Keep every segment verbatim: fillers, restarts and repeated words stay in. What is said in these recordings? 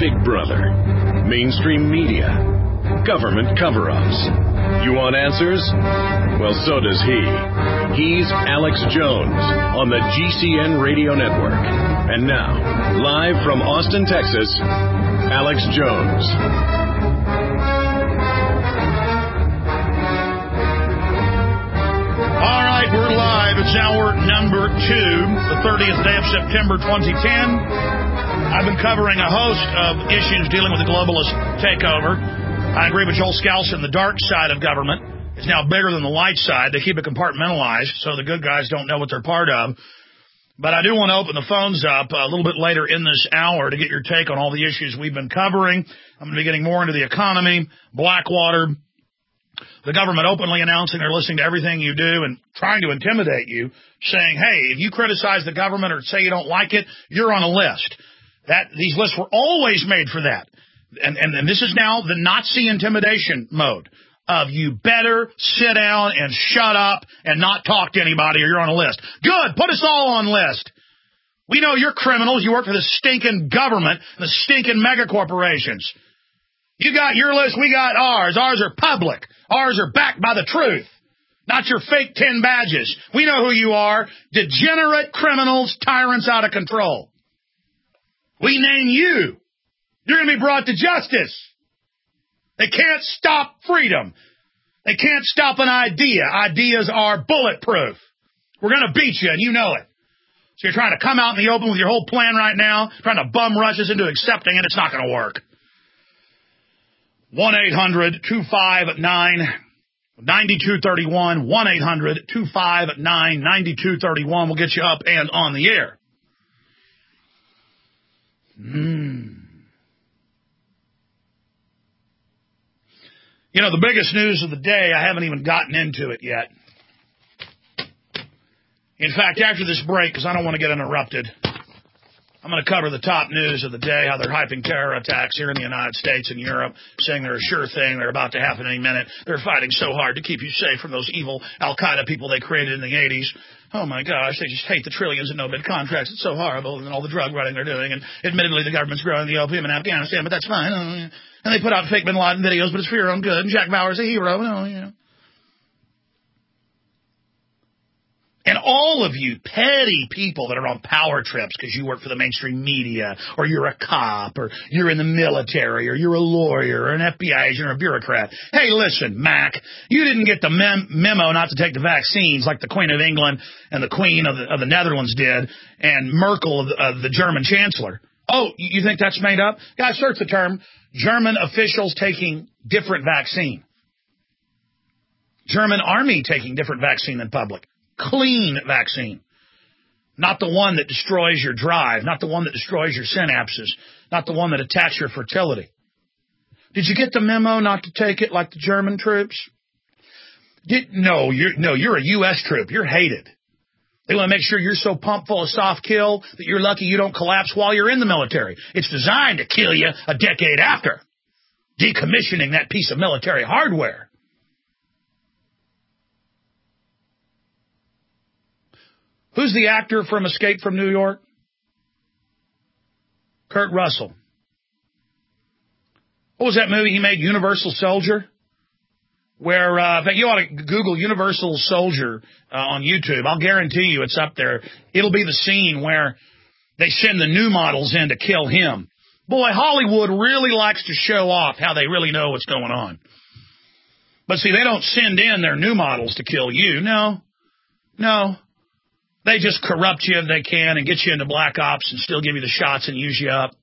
Big Brother, mainstream media, government cover-ups. You want answers? Well, so does he. He's Alex Jones on the G C N Radio Network. And now, live from Austin, Texas, Alex Jones. All right, we're live. It's hour number two, the thirtieth day of September twenty ten. I've been covering a host of issues dealing with the globalist takeover. I agree with Joel Skousen. The dark side of government is now bigger than the light side. They keep it compartmentalized so the good guys don't know what they're part of. But I do want to open the phones up a little bit later in this hour to get your take on all the issues we've been covering. I'm going to be getting more into the economy, Blackwater, the government openly announcing they're listening to everything you do and trying to intimidate you, saying, hey, if you criticize the government or say you don't like it, you're on a list. That these lists were always made for that. And, and, and this is now the Nazi intimidation mode of you better sit down and shut up and not talk to anybody or you're on a list. Good. Put us all on list. We know you're criminals. You work for the stinking government, the stinking mega corporations. You got your list. We got ours. Ours are public. Ours are backed by the truth, not your fake tin badges. We know who you are. Degenerate criminals, tyrants out of control. We name you. You're going to be brought to justice. They can't stop freedom. They can't stop an idea. Ideas are bulletproof. We're going to beat you, and you know it. So you're trying to come out in the open with your whole plan right now, trying to bum rush us into accepting it. It's not going to work. one eight hundred two five nine nine two three one. one eight hundred two five nine nine two three one will get you up and on the air. Mm. You know, the biggest news of the day, I haven't even gotten into it yet. In fact, after this break, because I don't want to get interrupted, I'm going to cover the top news of the day, how they're hyping terror attacks here in the United States and Europe, saying they're a sure thing, they're about to happen any minute. They're fighting so hard to keep you safe from those evil Al-Qaeda people they created in the eighties. Oh, my gosh, they just hate the trillions in no-bid contracts. It's so horrible, and all the drug running they're doing. And admittedly, the government's growing the opium in Afghanistan, but that's fine. Oh, yeah. And they put out fake Bin Laden videos, but it's for your own good. And Jack Bauer's a hero. Oh, yeah. And all of you petty people that are on power trips because you work for the mainstream media, or you're a cop, or you're in the military, or you're a lawyer, or an F B I agent, or a bureaucrat. Hey, listen, Mac, you didn't get the mem- memo not to take the vaccines like the Queen of England and the Queen of the, of the Netherlands did, and Merkel of the, of the German Chancellor. Oh, you think that's made up? Guys, search the term German officials taking different vaccine. German army taking different vaccine in public. Clean vaccine. Not the one that destroys your drive. Not the one that destroys your synapses. Not the one that attacks your fertility. Did you get the memo not to take it like the German troops? Did, no, you're, no, you're a U S troop. You're hated. They want to make sure you're so pumped full of soft kill that you're lucky you don't collapse while you're in the military. It's designed to kill you a decade after. Decommissioning that piece of military hardware. Who's the actor from Escape from New York? Kurt Russell. What was that movie he made, Universal Soldier? Where, uh, in fact, you ought to Google Universal Soldier uh, on YouTube. I'll guarantee you it's up there. It'll be the scene where they send the new models in to kill him. Boy, Hollywood really likes to show off how they really know what's going on. But see, they don't send in their new models to kill you. No, no. They just corrupt you if they can and get you into black ops and still give you the shots and use you up.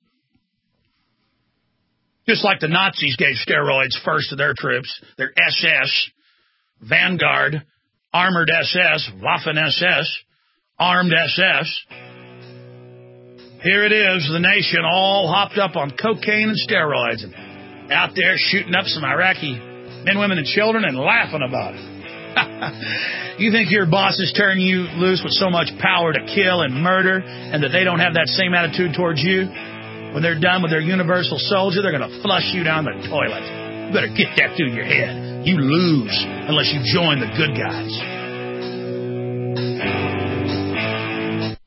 Just like the Nazis gave steroids first to their troops, their S S, Vanguard, Armored S S, Waffen S S, Armed S S. Here it is, the nation all hopped up on cocaine and steroids and out there shooting up some Iraqi men, women, and children and laughing about it. You think your bosses turn you loose with so much power to kill and murder and that they don't have that same attitude towards you? When they're done with their universal soldier, they're going to flush you down the toilet. You better get that through your head. You lose unless you join the good guys.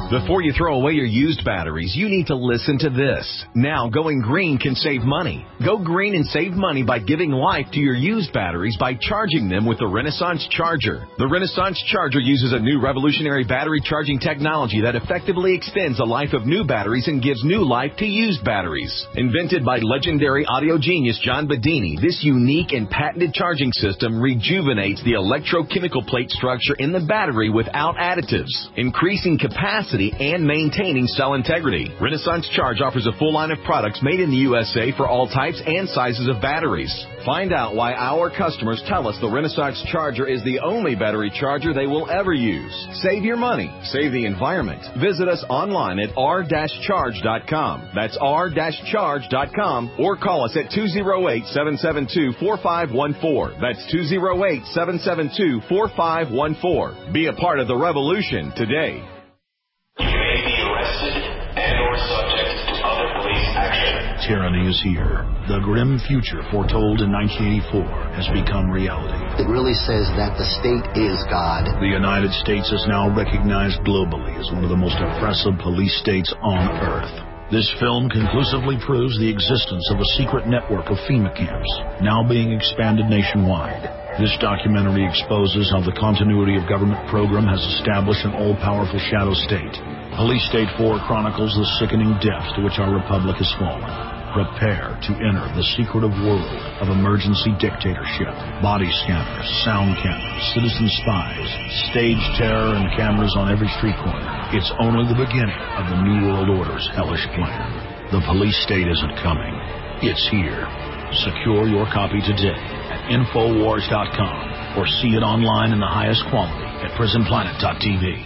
Before you throw away your used batteries, you need to listen to this. Now, going green can save money. Go green and save money by giving life to your used batteries by charging them with the Renaissance Charger. The Renaissance Charger uses a new revolutionary battery charging technology that effectively extends the life of new batteries and gives new life to used batteries. Invented by legendary audio genius John Bedini, this unique and patented charging system rejuvenates the electrochemical plate structure in the battery without additives, increasing capacity and maintaining cell integrity. Renaissance Charge offers a full line of products made in the U S A for all types and sizes of batteries. Find out why our customers tell us the Renaissance Charger is the only battery charger they will ever use. Save your money. Save the environment. Visit us online at r dash charge dot com. That's r dash charge dot com or call us at two oh eight, seven seven two, four five one four. That's two oh eight, seven seven two, four five one four. Be a part of the revolution today. You may be arrested and or subject to other police action. Tyranny is here. The grim future foretold in nineteen eighty-four has become reality. It really says that the state is God. The United States is now recognized globally as one of the most oppressive police states on earth. This film conclusively proves the existence of a secret network of FEMA camps, now being expanded nationwide. This documentary exposes how the continuity of government program has established an all-powerful shadow state. Police State four chronicles the sickening depths to which our republic has fallen. Prepare to enter the secretive world of emergency dictatorship. Body scanners, sound cameras, citizen spies, stage terror, and cameras on every street corner. It's only the beginning of the New World Order's hellish plan. The police state isn't coming. It's here. Secure your copy today at infowars dot com or see it online in the highest quality at prison planet dot t v.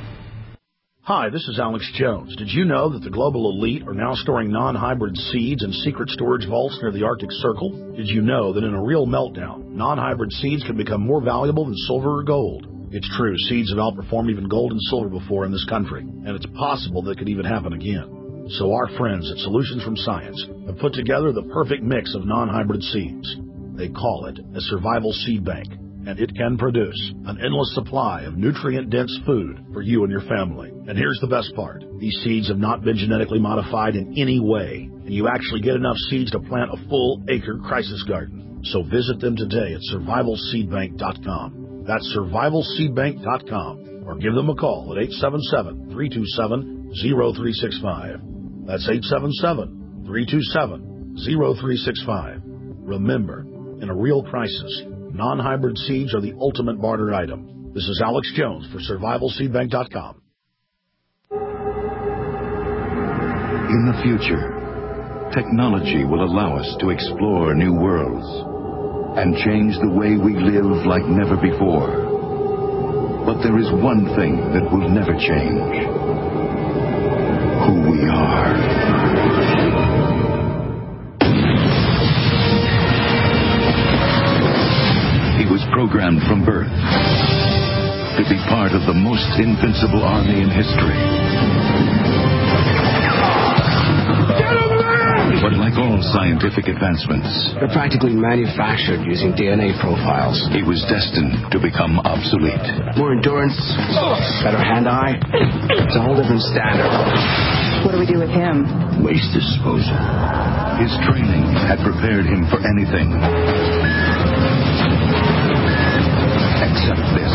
Hi, this is Alex Jones. Did you know that the global elite are now storing non-hybrid seeds in secret storage vaults near the Arctic Circle? Did you know that in a real meltdown, non-hybrid seeds can become more valuable than silver or gold? It's true, seeds have outperformed even gold and silver before in this country, and it's possible that it could even happen again. So our friends at Solutions from Science have put together the perfect mix of non-hybrid seeds. They call it a survival seed bank, and it can produce an endless supply of nutrient-dense food for you and your family. And here's the best part. These seeds have not been genetically modified in any way, and you actually get enough seeds to plant a full acre crisis garden. So visit them today at survival seed bank dot com. That's survival seed bank dot com, or give them a call at eight seven seven, three two seven, zero three six five. That's eight seven seven, three two seven, zero three six five. Remember, in a real crisis, non-hybrid seeds are the ultimate barter item. This is Alex Jones for survival seed bank dot com. In the future, technology will allow us to explore new worlds and change the way we live like never before. But there is one thing that will never change: who we are. He was programmed from birth to be part of the most invincible army in history. But like all scientific advancements, They're practically manufactured using D N A profiles. he was destined to become obsolete. More endurance, better hand-eye. It's a whole different standard. What do we do with him? Waste disposal. His training had prepared him for anything except this.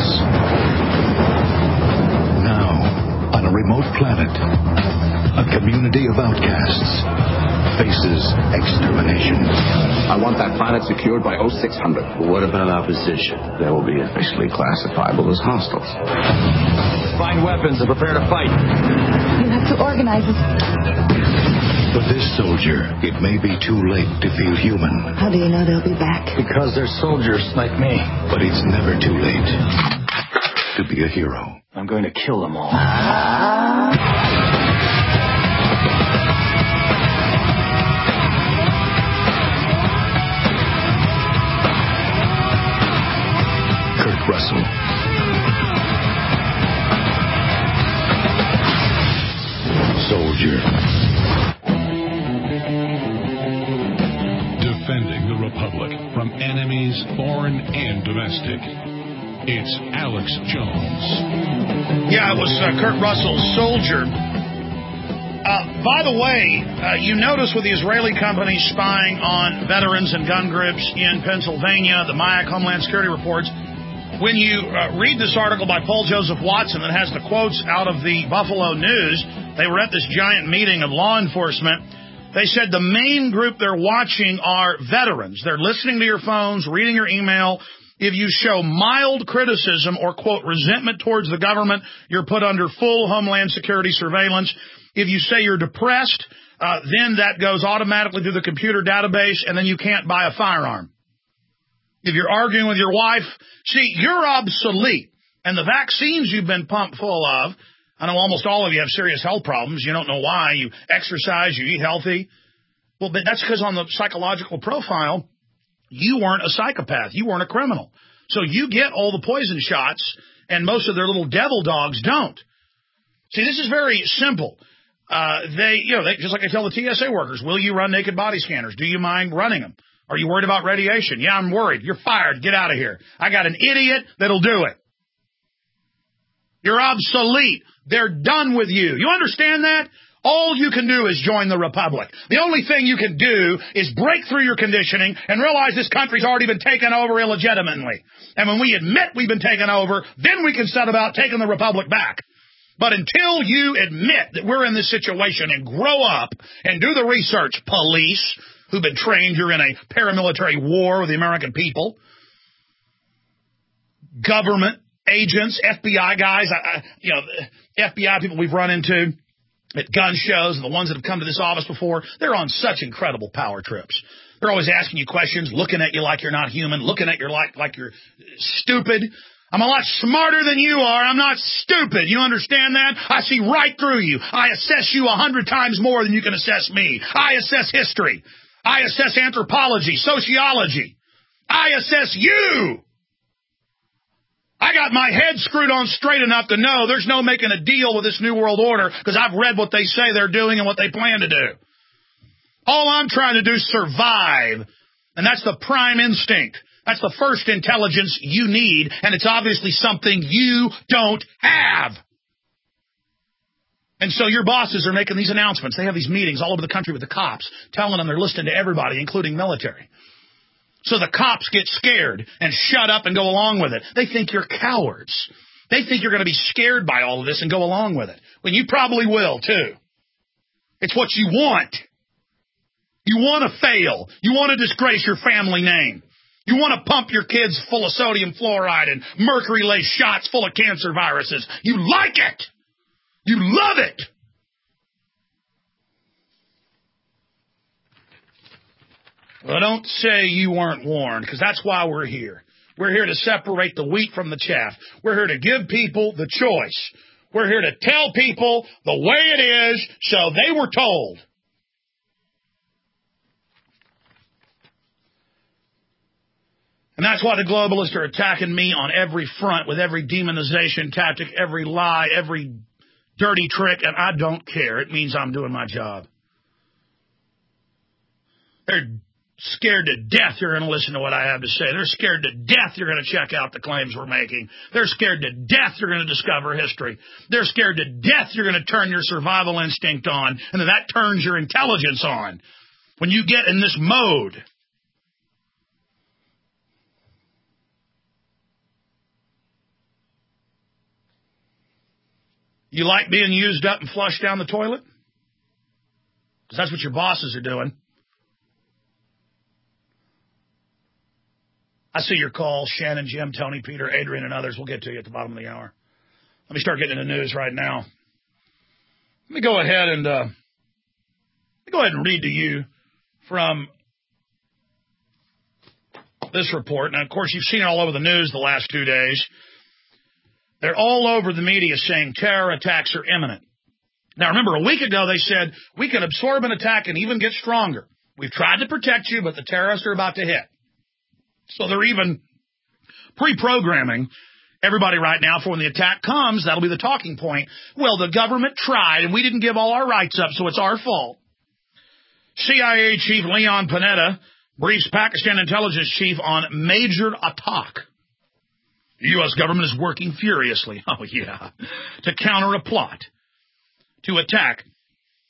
Now, on a remote planet, a community of outcasts faces extermination. I want that planet secured by oh six hundred. What about opposition? They will be officially classifiable as hostiles. Find weapons and prepare to fight. You have to organize us. For this soldier, it may be too late to feel human. How do you know they'll be back? Because they're soldiers like me. But it's never too late to be a hero. I'm going to kill them all. Kurt Russell. Soldier. Defending the Republic from enemies, foreign and domestic. It's Alex Jones. Yeah, it was uh, Kurt Russell's Soldier. Uh, by the way, uh, you notice with the Israeli companies spying on veterans and gun groups in Pennsylvania, the MIAC Homeland Security reports, when you uh, read this article by Paul Joseph Watson that has the quotes out of the Buffalo News, they were at this giant meeting of law enforcement. They said the main group they're watching are veterans. They're listening to your phones, reading your email. If you show mild criticism or, quote, resentment towards the government, you're put under full Homeland Security surveillance. If you say you're depressed, uh, then that goes automatically through the computer database, and then you can't buy a firearm. If you're arguing with your wife, see, you're obsolete. And the vaccines you've been pumped full of, I know almost all of you have serious health problems. You don't know why. You exercise, you eat healthy. Well, but that's because on the psychological profile, you weren't a psychopath. You weren't a criminal. So you get all the poison shots, and most of their little devil dogs don't. See, this is very simple. Uh, they, you know, they, just like I tell the T S A workers, will you run naked body scanners? Do you mind running them? Are you worried about radiation? Yeah, I'm worried. You're fired. Get out of here. I got an idiot that'll do it. You're obsolete. They're done with you. You understand that? All you can do is join the Republic. The only thing you can do is break through your conditioning and realize this country's already been taken over illegitimately. And when we admit we've been taken over, then we can set about taking the Republic back. But until you admit that we're in this situation and grow up and do the research, police who've been trained you're in a paramilitary war with the American people, government agents, F B I guys, I, I, you know, F B I people we've run into at gun shows and the ones that have come to this office before, they're on such incredible power trips. They're always asking you questions, looking at you like you're not human, looking at you like, like you're stupid. I'm a lot smarter than you are. I'm not stupid. You understand that? I see right through you. I assess you a hundred times more than you can assess me. I assess history. I assess anthropology, sociology. I assess you. I got my head screwed on straight enough to know there's no making a deal with this New World Order because I've read what they say they're doing and what they plan to do. All I'm trying to do is survive, and that's the prime instinct. That's the first intelligence you need, and it's obviously something you don't have. And so your bosses are making these announcements. They have these meetings all over the country with the cops, telling them they're listening to everybody, including military. So the cops get scared and shut up and go along with it. They think you're cowards. They think you're going to be scared by all of this and go along with it. When you probably will, too. It's what you want. You want to fail. You want to disgrace your family name. You want to pump your kids full of sodium fluoride and mercury-laced shots full of cancer viruses. You like it. You love it. Well, don't say you weren't warned, because that's why we're here. We're here to separate the wheat from the chaff. We're here to give people the choice. We're here to tell people the way it is so they were told. And that's why the globalists are attacking me on every front with every demonization tactic, every lie, every dirty trick, and I don't care. It means I'm doing my job. They're scared to death you're going to listen to what I have to say. They're scared to death you're going to check out the claims we're making. They're scared to death you're going to discover history. They're scared to death you're going to turn your survival instinct on, and then that turns your intelligence on. When you get in this mode, you like being used up and flushed down the toilet? Because that's what your bosses are doing. I see your calls, Shannon, Jim, Tony, Peter, Adrian, and others. We'll get to you at the bottom of the hour. Let me start getting into the news right now. Let me go ahead and uh, let me go ahead and read to you from this report. Now, of course, you've seen it all over the news the last two days. They're all over the media saying terror attacks are imminent. Now, remember, a week ago they said we can absorb an attack and even get stronger. We've tried to protect you, but the terrorists are about to hit. So they're even pre-programming everybody right now for when the attack comes. That'll be the talking point. Well, the government tried, and we didn't give all our rights up, so it's our fault. C I A Chief Leon Panetta briefs Pakistan intelligence chief on major attack. The U S government is working furiously, oh yeah, to counter a plot to attack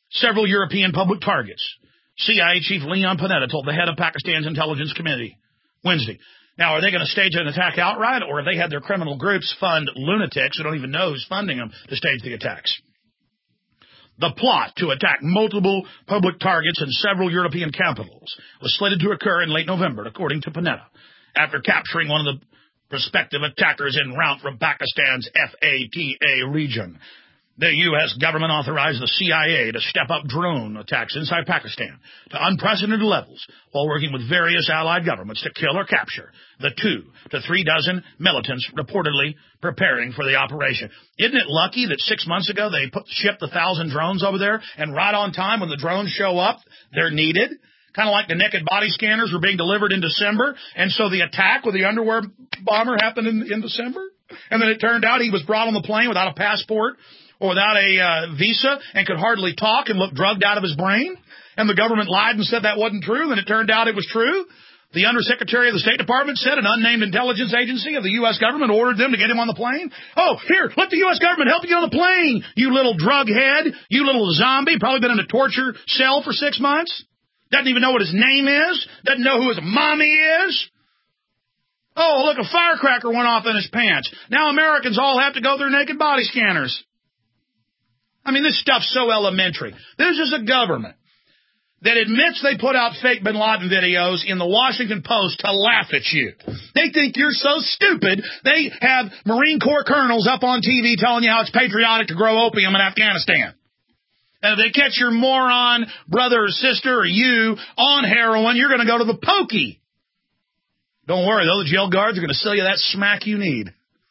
several European public targets. C I A Chief Leon Panetta told the head of Pakistan's intelligence committee Wednesday. Now, are they going to stage an attack outright, or have they had their criminal groups fund lunatics who don't even know who's funding them to stage the attacks? The plot to attack multiple public targets in several European capitals was slated to occur in late November, according to Panetta, after capturing one of the prospective attackers en route from Pakistan's F A T A region. The U S government authorized the C I A to step up drone attacks inside Pakistan to unprecedented levels while working with various allied governments to kill or capture the two to three dozen militants reportedly preparing for the operation. Isn't it lucky that six months ago they put, shipped a thousand drones over there, and right on time when the drones show up, they're needed? Kind of like the naked body scanners were being delivered in December, and so the attack with the underwear bomber happened in, in December? And then it turned out he was brought on the plane without a passport or without a uh, visa and could hardly talk and looked drugged out of his brain. And the government lied and said that wasn't true, and it turned out it was true. The Undersecretary of the State Department said an unnamed intelligence agency of the U S government ordered them to get him on the plane. Oh, here, let the U S government help you on the plane, you little drug head, you little zombie, probably been in a torture cell for six months. Doesn't even know what his name is. Doesn't know who his mommy is. Oh, look, a firecracker went off in his pants. Now Americans all have to go through naked body scanners. I mean, this stuff's so elementary. This is a government that admits they put out fake Bin Laden videos in the Washington Post to laugh at you. They think you're so stupid, they have Marine Corps colonels up on T V telling you how it's patriotic to grow opium in Afghanistan. And if they catch your moron brother or sister or you on heroin, you're going to go to the pokey. Don't worry, though, the jail guards are going to sell you that smack you need.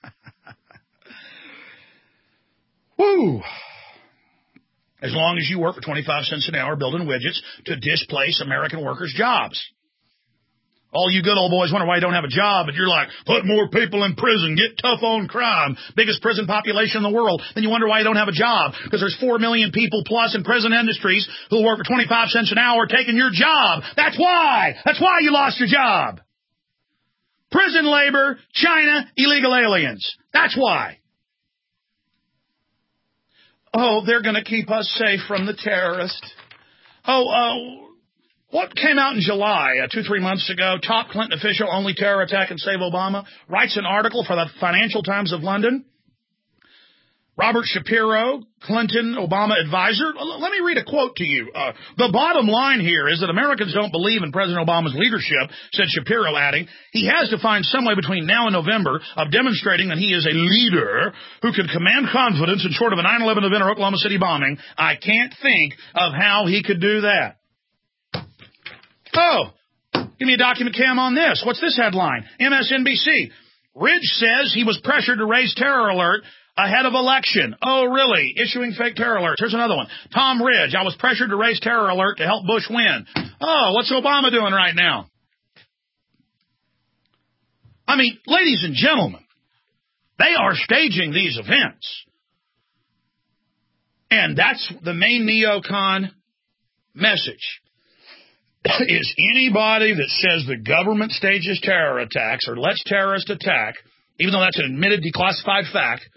Woo! As long as you work for twenty-five cents an hour building widgets to displace American workers' jobs. All you good old boys wonder why you don't have a job, but you're like, put more people in prison, get tough on crime, biggest prison population in the world. Then you wonder why you don't have a job, because there's four million people plus in prison industries who work for twenty-five cents an hour taking your job. That's why. That's why you lost your job. Prison labor, China, illegal aliens. That's why. Oh, they're going to keep us safe from the terrorists. Oh, uh, what came out in July, uh, two, three months ago? Top Clinton official, only terror attack can save Obama, writes an article for the Financial Times of London. Robert Shapiro, Clinton, Obama advisor. Let me read a quote to you. Uh, the bottom line here is that Americans don't believe in President Obama's leadership, said Shapiro, adding, he has to find some way between now and November of demonstrating that he is a leader who can command confidence in short of a nine eleven event or Oklahoma City bombing. I can't think of how he could do that. Oh, give me a document cam on this. What's this headline? M S N B C. Ridge says he was pressured to raise terror alert ahead of election. Oh, really? Issuing fake terror alerts. Here's another one. Tom Ridge, I was pressured to raise terror alert to help Bush win. Oh, what's Obama doing right now? I mean, ladies and gentlemen, they are staging these events. And that's the main neocon message. Is anybody that says the government stages terror attacks or lets terrorists attack, even though that's an admitted declassified fact,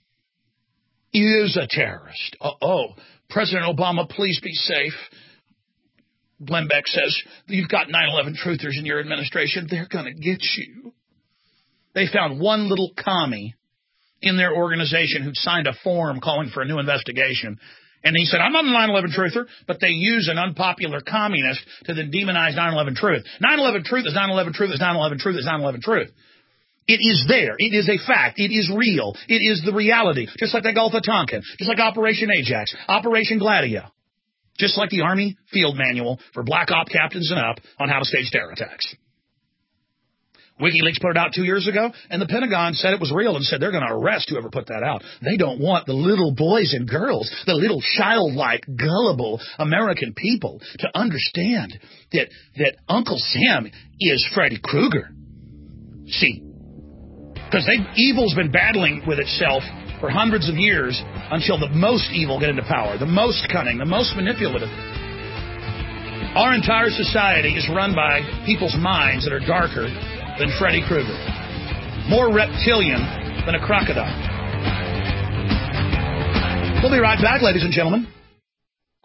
is a terrorist. Uh-oh. President Obama, please be safe. Glenn Beck says, you've got nine eleven truthers in your administration. They're going to get you. They found one little commie in their organization who'd signed a form calling for a new investigation. And he said, I'm not a nine eleven truther, but they use an unpopular communist to then demonize nine eleven truth. nine eleven truth is nine eleven truth is nine eleven truth is nine eleven truth. It is there. It is a fact. It is real. It is the reality. Just like the Gulf of Tonkin. Just like Operation Ajax. Operation Gladio. Just like the Army Field Manual for black op captains and up on how to stage terror attacks. WikiLeaks put it out two years ago, and the Pentagon said it was real and said they're going to arrest whoever put that out. They don't want the little boys and girls, the little childlike, gullible American people to understand that, that Uncle Sam is Freddy Krueger. See, because evil's been battling with itself for hundreds of years until the most evil get into power, the most cunning, the most manipulative. Our entire society is run by people's minds that are darker than Freddy Krueger, more reptilian than a crocodile. We'll be right back, ladies and gentlemen.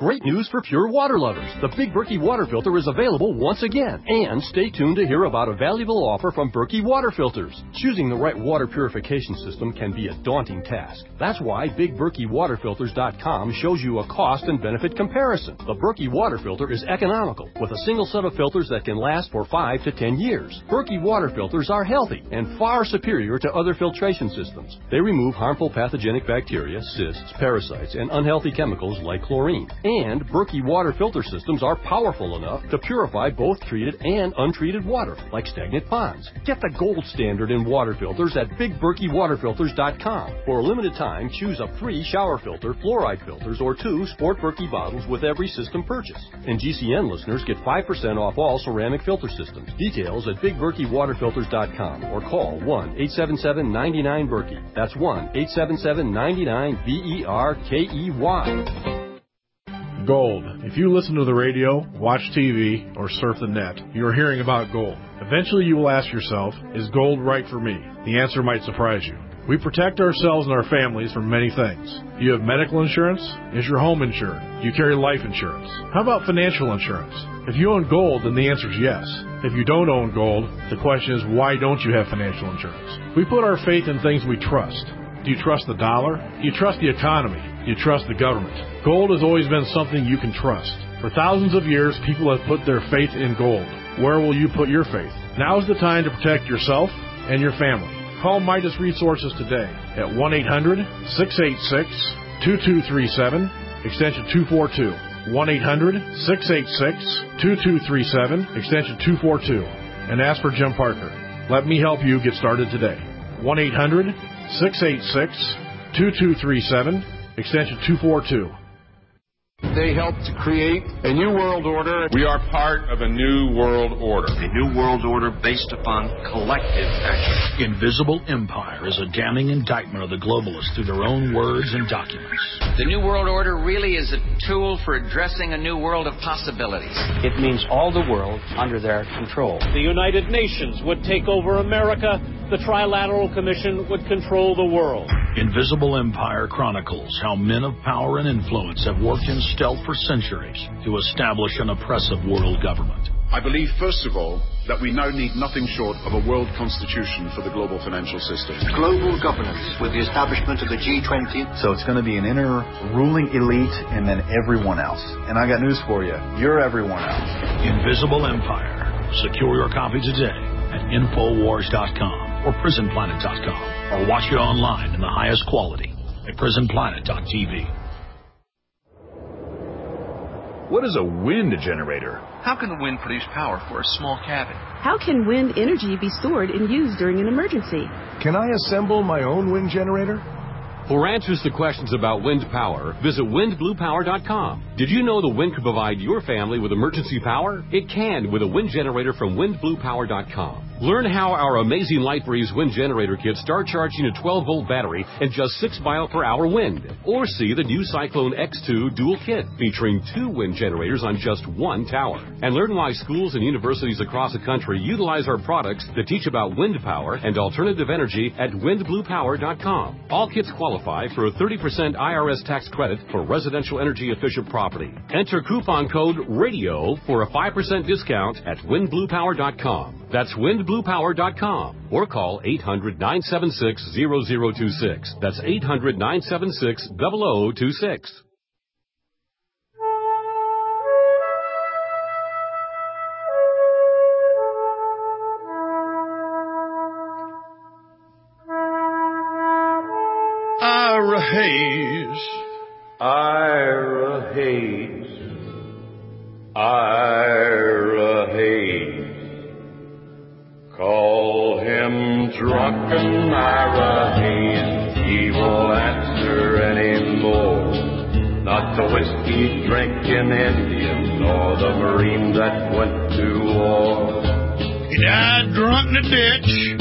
Great news for pure water lovers. The Big Berkey water filter is available once again. And stay tuned to hear about a valuable offer from Berkey Water Filters. Choosing the right water purification system can be a daunting task. That's why Big Berkey Water Filters dot com shows you a cost and benefit comparison. The Berkey water filter is economical, with a single set of filters that can last for five to ten years. Berkey water filters are healthy and far superior to other filtration systems. They remove harmful pathogenic bacteria, cysts, parasites, and unhealthy chemicals like chlorine. And Berkey water filter systems are powerful enough to purify both treated and untreated water, like stagnant ponds. Get the gold standard in water filters at Big Berkey Water Filters dot com. For a limited time, choose a free shower filter, fluoride filters, or two Sport Berkey bottles with every system purchase. And G C N listeners get five percent off all ceramic filter systems. Details at Big Berkey Water Filters dot com or call one eight seven seven, nine nine, Berkey. That's one eight seven seven, nine nine, B E R K E Y. Gold. If you listen to the radio, watch T V, or surf the net, you are hearing about gold. Eventually you will ask yourself, is gold right for me? The answer might surprise you. We protect ourselves and our families from many things. Do you have medical insurance? Is your home insured? Do you carry life insurance? How about financial insurance? If you own gold, then the answer is yes. If you don't own gold, the question is, why don't you have financial insurance? We put our faith in things we trust. Do you trust the dollar? Do you trust the economy? Do you trust the government? Gold has always been something you can trust. For thousands of years, people have put their faith in gold. Where will you put your faith? Now is the time to protect yourself and your family. Call Midas Resources today at one eight hundred, six eight six, two two three seven, extension two four two. one eight hundred, six eight six, two two three seven, extension two four two. And ask for Jim Parker. Let me help you get started today. one eight hundred, six eight six, two two three seven, extension two four two. They helped to create a new world order. We are part of a new world order. A new world order based upon collective action. Invisible Empire is a damning indictment of the globalists through their own words and documents. The new world order really is a tool for addressing a new world of possibilities. It means all the world under their control. The United Nations would take over America. The Trilateral Commission would control the world. Invisible Empire chronicles how men of power and influence have worked in stealth for centuries to establish an oppressive world government. I believe, first of all, that we now need nothing short of a world constitution for the global financial system. Global governance with the establishment of the G twenty. So it's going to be an inner ruling elite and then everyone else. And I got news for you. You're everyone else. Invisible Empire. Secure your copy today at Infowars dot com or Prison Planet dot com, or watch it online in the highest quality at Prison Planet dot T V. What is a wind generator? How can the wind produce power for a small cabin? How can wind energy be stored and used during an emergency? Can I assemble my own wind generator? For answers to questions about wind power, visit Wind Blue Power dot com. Did you know the wind could provide your family with emergency power? It can with a wind generator from Wind Blue Power dot com. Learn how our amazing LightBreeze wind generator kits start charging a twelve volt battery in just six mile per hour wind. Or see the new Cyclone X two dual kit featuring two wind generators on just one tower. And learn why schools and universities across the country utilize our products to teach about wind power and alternative energy at Wind Blue Power dot com. All kits qualify for a thirty percent I R S tax credit for residential energy efficient property. Enter coupon code RADIO for a five percent discount at Wind Blue Power dot com. That's Wind Blue Power dot com or call eight hundred, nine seven six, zero zero two six. That's eight hundred, nine seven six, zero zero two six. Ira Hayes. Ira Hayes. Ira Hayes. Call him drunken Ira Hayes. He won't answer anymore. Not the whiskey drinking Indian nor the Marine that went to war. He died drunk in a ditch.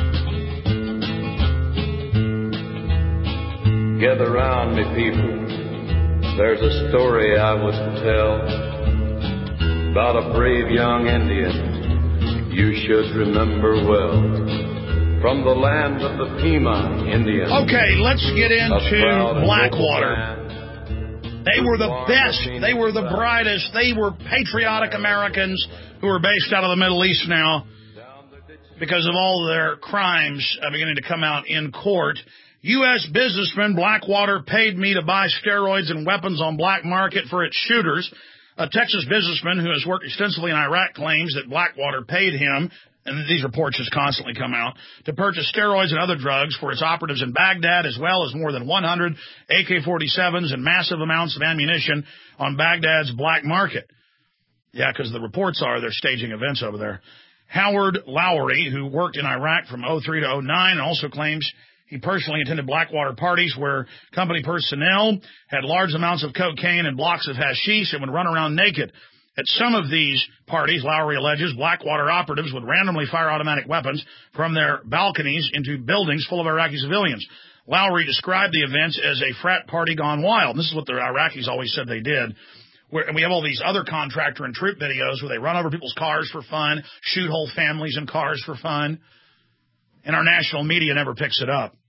Gather round me, people. There's a story I must tell about a brave young Indian you should remember well, from the land of the Pima Indians. Okay, let's get into Blackwater. They were the best. They were the brightest. They were patriotic Americans who are based out of the Middle East now because of all their crimes uh, beginning to come out in court. U S businessman Blackwater paid me to buy steroids and weapons on black market for its shooters. A Texas businessman who has worked extensively in Iraq claims that Blackwater paid him, and these reports just constantly come out, to purchase steroids and other drugs for its operatives in Baghdad, as well as more than one hundred A K forty-sevens and massive amounts of ammunition on Baghdad's black market. Yeah, because the reports are they're staging events over there. Howard Lowry, who worked in Iraq from oh three to oh nine, also claims he personally attended Blackwater parties where company personnel had large amounts of cocaine and blocks of hashish and would run around naked. At some of these parties, Lowry alleges, Blackwater operatives would randomly fire automatic weapons from their balconies into buildings full of Iraqi civilians. Lowry described the events as a frat party gone wild. This is what the Iraqis always said they did. Where, and we have all these other contractor and troop videos where they run over people's cars for fun, shoot whole families in cars for fun, and our national media never picks it up.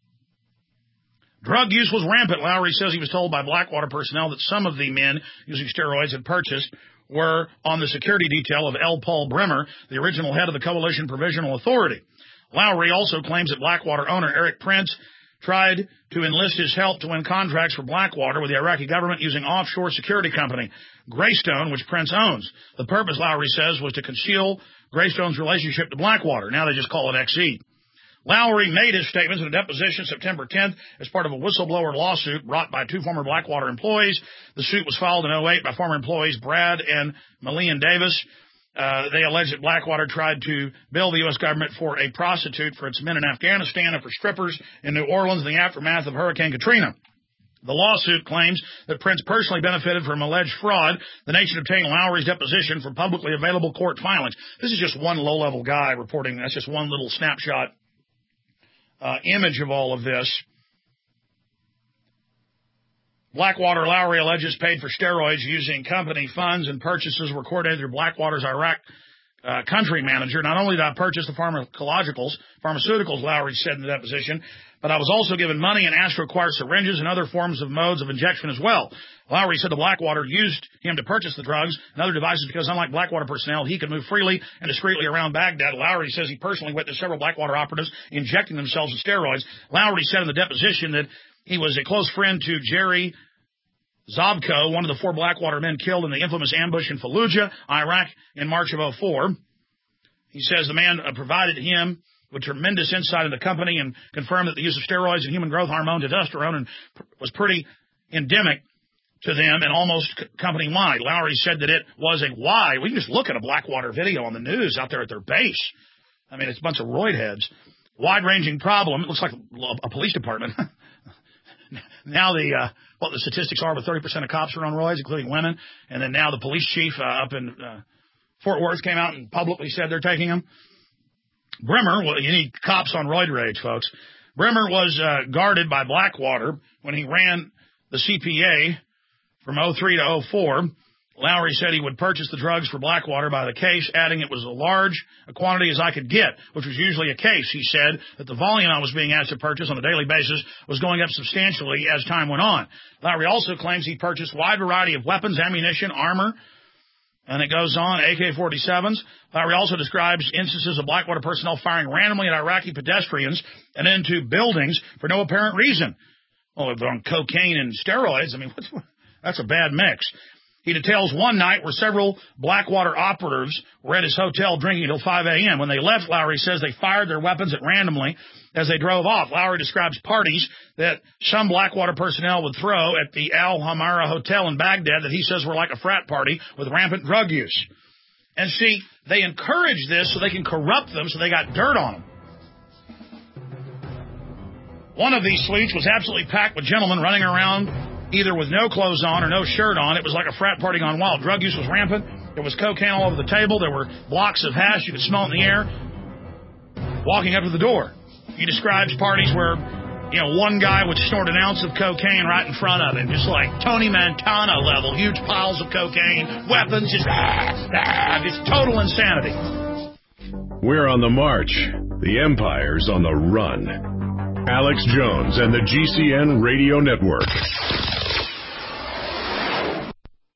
Drug use was rampant. Lowry says he was told by Blackwater personnel that some of the men using steroids had purchased were on the security detail of L. Paul Bremer, the original head of the Coalition Provisional Authority. Lowry also claims that Blackwater owner Eric Prince tried to enlist his help to win contracts for Blackwater with the Iraqi government using offshore security company Greystone, which Prince owns. The purpose, Lowry says, was to conceal Greystone's relationship to Blackwater. Now they just call it X E. Lowry made his statements in a deposition September tenth as part of a whistleblower lawsuit brought by two former Blackwater employees. The suit was filed in oh eight by former employees Brad and Malian Davis. Uh, they allege that Blackwater tried to bill the U S government for a prostitute for its men in Afghanistan and for strippers in New Orleans in the aftermath of Hurricane Katrina. The lawsuit claims that Prince personally benefited from alleged fraud. The Nation obtained Lowry's deposition from publicly available court filings. This is just one low-level guy reporting. That's just one little snapshot Uh, image of all of this. Blackwater Lowry alleges paid for steroids using company funds and purchases were coordinated through Blackwater's Iraq uh, country manager. Not only did I purchase the pharmacologicals, pharmaceuticals, Lowry said in the deposition, but I was also given money and asked to acquire syringes and other forms of modes of injection as well. Lowry said the Blackwater used him to purchase the drugs and other devices because, unlike Blackwater personnel, he could move freely and discreetly around Baghdad. Lowry says he personally witnessed several Blackwater operatives injecting themselves with steroids. Lowry said in the deposition that he was a close friend to Jerry Zobko, one of the four Blackwater men killed in the infamous ambush in Fallujah, Iraq, in March of oh four. He says the man uh, provided him with tremendous insight in the company and confirmed that the use of steroids and human growth hormone testosterone and pr- was pretty endemic to them and almost c- company-wide. Lowry said that it was a why. We can just look at a Blackwater video on the news out there at their base. I mean, it's a bunch of roid heads. Wide-ranging problem. It looks like a, a police department. Now the uh, what the statistics are, with thirty percent of cops are on roids, including women. And then now the police chief uh, up in uh, Fort Worth came out and publicly said they're taking them. Bremer, well, you need cops on roid rage, folks. Bremer was uh, guarded by Blackwater when he ran the C P A from oh three to oh four. Lowry said he would purchase the drugs for Blackwater by the case, adding it was a large a quantity as I could get, which was usually a case. He said that the volume I was being asked to purchase on a daily basis was going up substantially as time went on. Lowry also claims he purchased a wide variety of weapons, ammunition, armor, and it goes on, A K forty-sevens. Lowry also describes instances of Blackwater personnel firing randomly at Iraqi pedestrians and into buildings for no apparent reason. Well, if they're on cocaine and steroids, I mean, what's, that's a bad mix. He details one night where several Blackwater operatives were at his hotel drinking until five a.m. When they left, Lowry says they fired their weapons at randomly as they drove off. Lowry describes parties that some Blackwater personnel would throw at the Al Hamara Hotel in Baghdad that he says were like a frat party with rampant drug use. And see, they encourage this so they can corrupt them, so they got dirt on them. One of these suites was absolutely packed with gentlemen running around either with no clothes on or no shirt on. It was like a frat party gone wild. Drug use was rampant. There was cocaine all over the table. There were blocks of hash. You could smell it in the air. Walking up to the door, he describes parties where, you know, one guy would snort an ounce of cocaine right in front of him, just like Tony Montana level, huge piles of cocaine, weapons, just, ah, ah, just total insanity. We're on the march. The Empire's on the run. Alex Jones and the G C N Radio Network.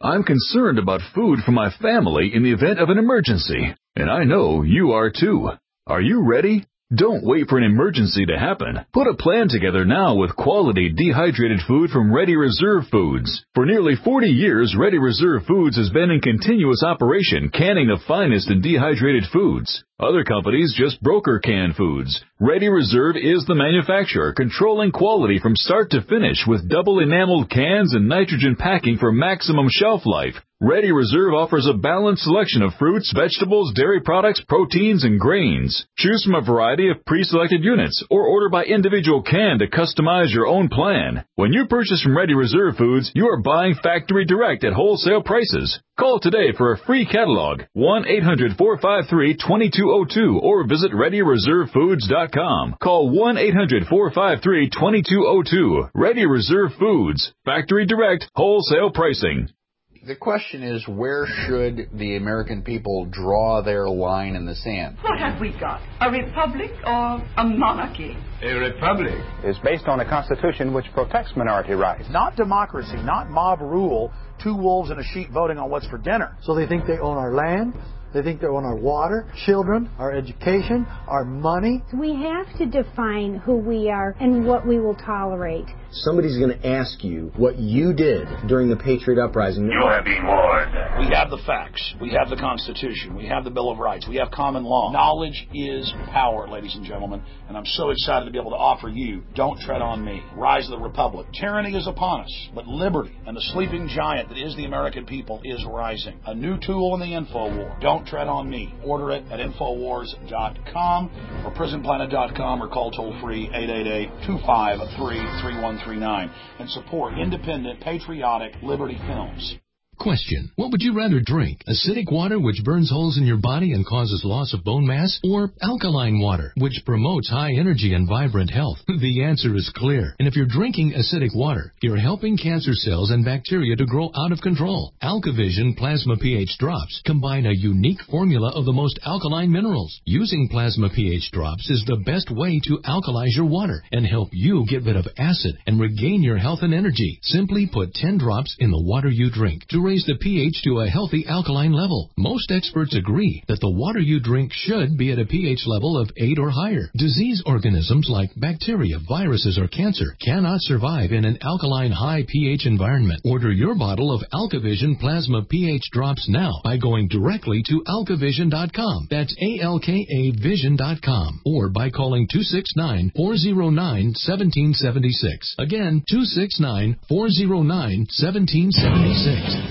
I'm concerned about food for my family in the event of an emergency, and I know you are too. Are you ready? Don't wait for an emergency to happen. Put a plan together now with quality dehydrated food from Ready Reserve Foods. For nearly forty years, Ready Reserve Foods has been in continuous operation, canning the finest in dehydrated foods. Other companies just broker canned foods. Ready Reserve is the manufacturer, controlling quality from start to finish with double enameled cans and nitrogen packing for maximum shelf life. Ready Reserve offers a balanced selection of fruits, vegetables, dairy products, proteins, and grains. Choose from a variety of pre-selected units or order by individual can to customize your own plan. When you purchase from Ready Reserve Foods, you are buying factory direct at wholesale prices. Call today for a free catalog, one eight hundred four five three two two zero two, or visit ready reserve foods dot com. Call one eight hundred four five three two two zero two. Ready Reserve Foods. Factory direct, wholesale pricing. The question is, where should the American people draw their line in the sand? What have we got? A republic or a monarchy? A republic is based on a constitution which protects minority rights. Not democracy, not mob rule, two wolves and a sheep voting on what's for dinner. So they think they own our land. They think they own our water, children, our education, our money. We have to define who we are and what we will tolerate. Somebody's going to ask you what you did during the Patriot Uprising. You have been warned. We have the facts. We have the Constitution. We have the Bill of Rights. We have common law. Knowledge is power, ladies and gentlemen, and I'm so excited to be able to offer you Don't Tread on Me, Rise of the Republic. Tyranny is upon us, but liberty and the sleeping giant that is the American people is rising. A new tool in the info war. Don't Tread on Me. Order it at infowars dot com or prison planet dot com or call toll-free eight eight eight, two five three, three one three nine and support independent, patriotic Liberty Films. Question. What would you rather drink? Acidic water, which burns holes in your body and causes loss of bone mass? Or alkaline water, which promotes high energy and vibrant health? The answer is clear. And if you're drinking acidic water, you're helping cancer cells and bacteria to grow out of control. AlkaVision Plasma pH Drops combine a unique formula of the most alkaline minerals. Using Plasma pH Drops is the best way to alkalize your water and help you get rid of acid and regain your health and energy. Simply put ten drops in the water you drink to raise the pH to a healthy alkaline level. Most experts agree that the water you drink should be at a pH level of eight or higher. Disease organisms like bacteria, viruses, or cancer cannot survive in an alkaline high pH environment. Order your bottle of AlkaVision Plasma pH Drops now by going directly to alka vision dot com. That's A L K A vision dot com. Or by calling two six nine, four zero nine, one seven seven six. Again, two six nine, four zero nine, one seven seven six.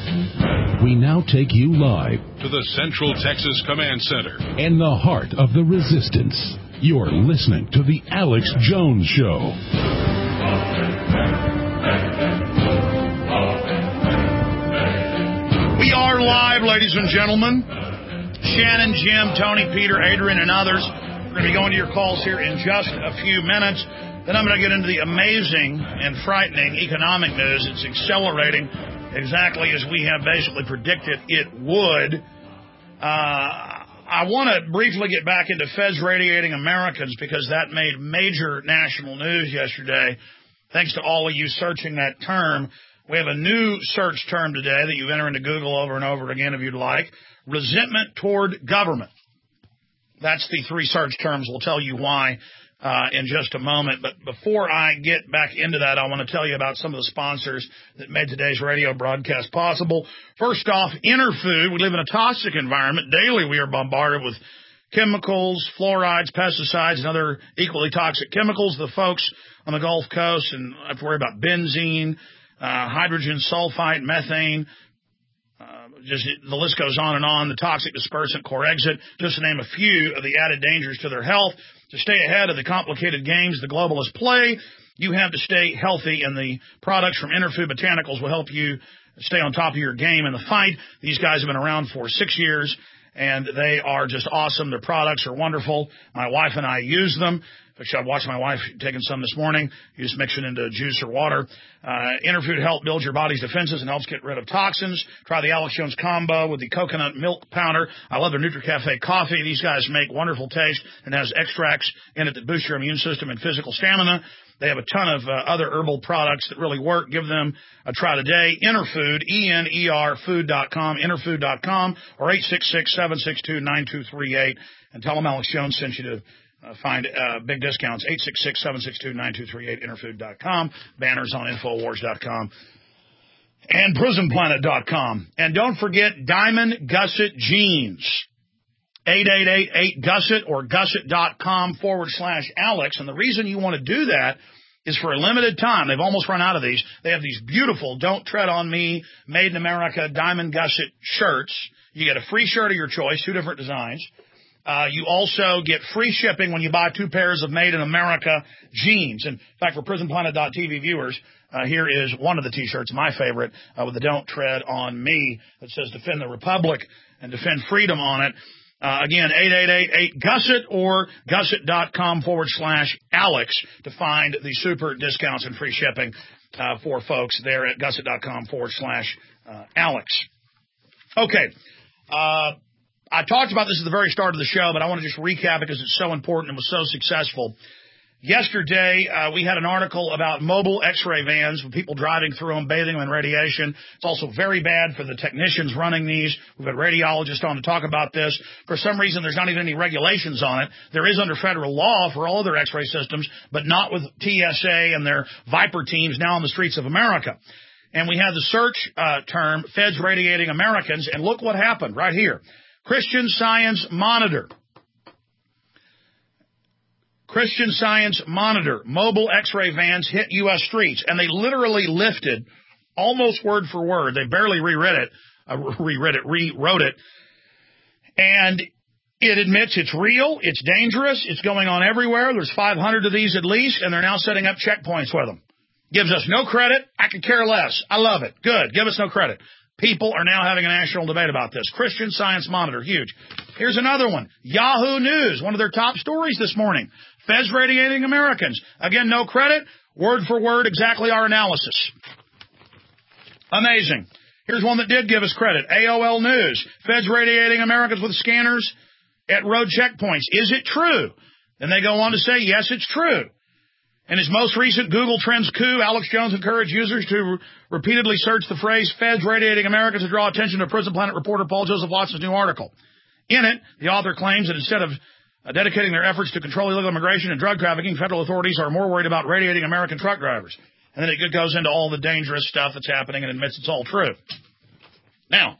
We now take you live to the Central Texas Command Center in the heart of the resistance. You're listening to the Alex Jones Show. We are live, ladies and gentlemen. Shannon, Jim, Tony, Peter, Adrian, and others. We're going to be going to your calls here in just a few minutes. Then I'm going to get into the amazing and frightening economic news. It's accelerating exactly as we have basically predicted it would. Uh, I want to briefly get back into Feds radiating Americans because that made major national news yesterday. Thanks to all of you searching that term. We have a new search term today that you enter into Google over and over again if you'd like. Resentment toward government. That's the three search terms. We'll tell you why Uh, in just a moment. But before I get back into that, I want to tell you about some of the sponsors that made today's radio broadcast possible. First off, Interfood. We live in a toxic environment. Daily we are bombarded with chemicals, fluorides, pesticides, and other equally toxic chemicals. The folks on the Gulf Coast, and I have to worry about benzene, uh, hydrogen sulfide, methane, Uh, just the list goes on and on. The toxic dispersant, Corexit, just to name a few of the added dangers to their health. To stay ahead of the complicated games the globalists play, you have to stay healthy, and the products from Interfood Botanicals will help you stay on top of your game in the fight. These guys have been around for six years, and they are just awesome. Their products are wonderful. My wife and I use them. Actually, I watched my wife taking some this morning. You just mix it into juice or water. Uh, Interfood helps build your body's defenses and helps get rid of toxins. Try the Alex Jones combo with the coconut milk powder. I love their NutriCafe coffee. These guys make wonderful taste and has extracts in it that boost your immune system and physical stamina. They have a ton of uh, other herbal products that really work. Give them a try today. Enerfood, E N E R food dot com, enerfood dot com, or eight six six, seven six two, nine two three eight. And tell them Alex Jones sent you to uh, find uh, big discounts. eight six six, seven six two, nine two three eight, enerfood dot com. Banners on infowars dot com and prison planet dot com. And don't forget Diamond Gusset Jeans. eight eight eight eight gusset or gusset.com forward slash Alex. And the reason you want to do that is for a limited time. They've almost run out of these. They have these beautiful Don't Tread on Me, Made in America Diamond Gusset shirts. You get a free shirt of your choice, two different designs. Uh, you also get free shipping when you buy two pairs of Made in America jeans. In fact, for prison planet dot T V viewers, uh, here is one of the T-shirts, my favorite, uh, with the Don't Tread on Me that says Defend the Republic and Defend Freedom on it. Uh, again, eight eight eight eight gusset or gusset.com forward slash Alex to find the super discounts and free shipping uh, for folks there at gusset.com forward slash uh, Alex. Okay. Uh, I talked about this at the very start of the show, but I want to just recap it because it's so important and was so successful. Yesterday, uh, we had an article about mobile x-ray vans with people driving through them, bathing them in radiation. It's also very bad for the technicians running these. We've had radiologists on to talk about this. For some reason, there's not even any regulations on it. There is under federal law for all other x-ray systems, but not with T S A and their Viper teams now on the streets of America. And we had the search uh, term, Feds Radiating Americans, and look what happened right here. Christian Science Monitor. Christian Science Monitor, mobile x-ray vans hit U S streets. And they literally lifted, almost word for word, they barely reread it, uh, reread it, rewrote it. And it admits it's real, it's dangerous, it's going on everywhere. There's five hundred of these at least, and they're now setting up checkpoints with them. Gives us no credit. I could care less. I love it. Good. Give us no credit. People are now having a national debate about this. Christian Science Monitor, huge. Here's another one. Yahoo News, one of their top stories this morning. Feds radiating Americans. Again, no credit. Word for word, exactly our analysis. Amazing. Here's one that did give us credit. A O L News. Feds radiating Americans with scanners at road checkpoints. Is it true? Then they go on to say, yes, it's true. In his most recent Google Trends coup, Alex Jones encouraged users to re- repeatedly search the phrase Feds radiating Americans to draw attention to Prison Planet reporter Paul Joseph Watson's new article. In it, the author claims that instead of Uh, dedicating their efforts to control illegal immigration and drug trafficking, federal authorities are more worried about radiating American truck drivers. And then it goes into all the dangerous stuff that's happening and admits it's all true. Now,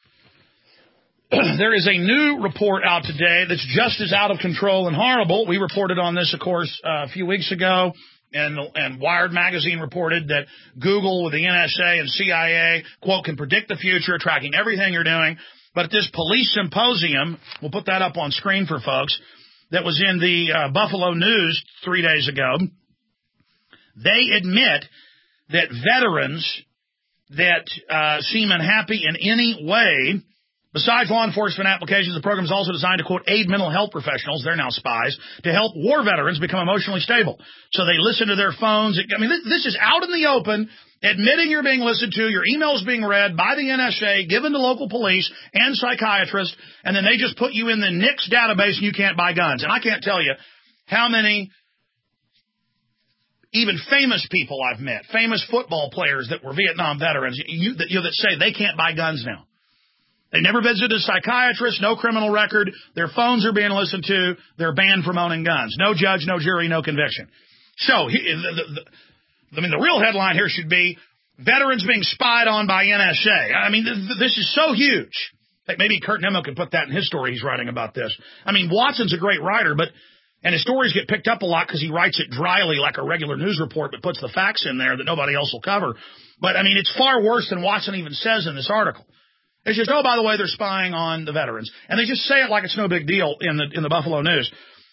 there is a new report out today that's just as out of control and horrible. We reported on this, of course, uh, a few weeks ago, and, and Wired magazine reported that Google with the N S A and C I A, quote, can predict the future, tracking everything you're doing. But at this police symposium, we'll put that up on screen for folks, that was in the uh, Buffalo News three days ago, they admit that veterans that uh, seem unhappy in any way, besides law enforcement applications, the program is also designed to, quote, aid mental health professionals, they're now spies, to help war veterans become emotionally stable. So they listen to their phones. I mean, this is out in the open, admitting you're being listened to, your emails being read by the N S A, given to local police and psychiatrists, and then they just put you in the N I C S database and you can't buy guns. And I can't tell you how many even famous people I've met, famous football players that were Vietnam veterans, you, that, you know, that say they can't buy guns now. They never visited a psychiatrist, no criminal record, their phones are being listened to, they're banned from owning guns. No judge, no jury, no conviction. So, the, the, the I mean, the real headline here should be veterans being spied on by N S A. I mean, th- this is so huge. Maybe Kurt Nimmo could put that in his story he's writing about this. I mean, Watson's a great writer, but and his stories get picked up a lot because he writes it dryly like a regular news report, but puts the facts in there that nobody else will cover. But, I mean, it's far worse than Watson even says in this article. It's just, oh, by the way, they're spying on the veterans. And they just say it like it's no big deal in the in the Buffalo News.